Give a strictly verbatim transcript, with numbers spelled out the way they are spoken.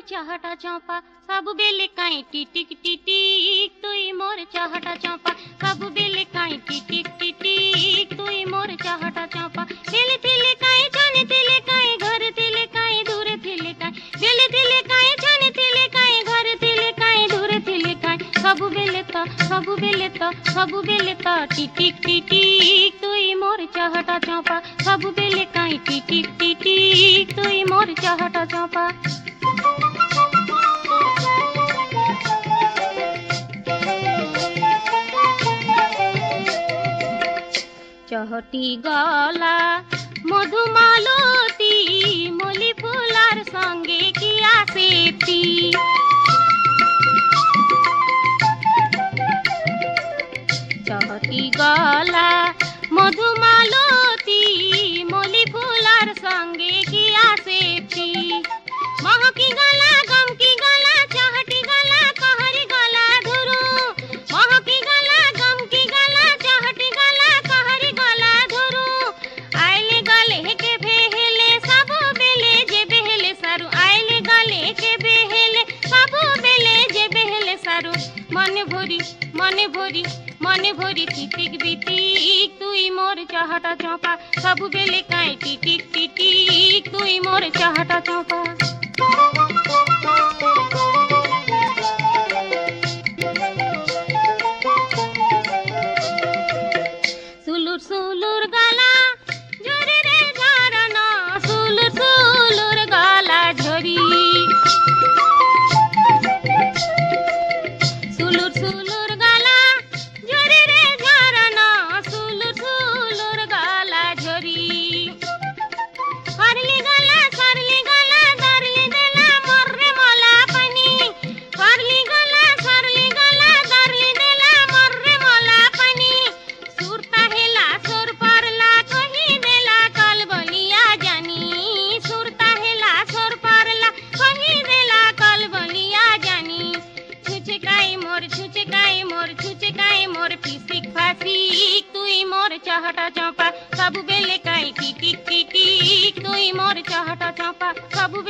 चाहटा चौपा सब बेले काई टिटिक टिटिक तुई मोर चाहटा चौपा सब बेले काई टिटिक टिटिक तुई मोर चाहटा चौपा बेले थिले काई छाने थिले काई घर थिले काई दूर थिले काई बेले थिले काई छाने थिले काई घर थिले काई दूर थिले काई सब बेले तो सब बेले तो सब बेले तो टिटिक टिटिक तुई मोर चाहटा चौपा सब बेले काई टिटिक टिटिक तुई मोर चाहटा चौपा चहटी गला मधुमालती मली फुलार संगे किया सेती चहटी गला मधुमालती मली फुलार संगे किया सेती महकी गला गम की गला चहटी गला कहरी गला धुरु महकी गला गम की गला चहटी गला कहरी गला धुरु आइले गले के बेहेले सब बेले जे बेहेले सारू आइले गले के बेहेले सब बेले जे बेहेले सारू मन भोरी मन भोरी मन भोरी टिटिक बिटिक तुई मोर चाहटा चौपा सब बेले काई टिटिक टिटिक तुई मोर चाहटा चौपा सुलुर सुलुर गाला झरी रे झरना सुलुर सुलुर गाला झरी सुलुर सुलुर गाला झरी रे झरना सुलुर सुलुर गाला झरी हरली गाला सरली गाला दरली देला मर्रे मला पानी हरली गाला सरली गाला दरली देला मर्रे मला पानी सुरता हेला सुर परला कही देला कल बलिया जानी सुरता हेला सुर परला कही देला कल बलिया जानी छुचे काई मोर छुचे काई मोर छुचे काई मोर फिसिक फासिक तुई मोर चाहटा चौपा सब बेले काई टिटिक टिटिक तुई मोर चाहटा चौपा सब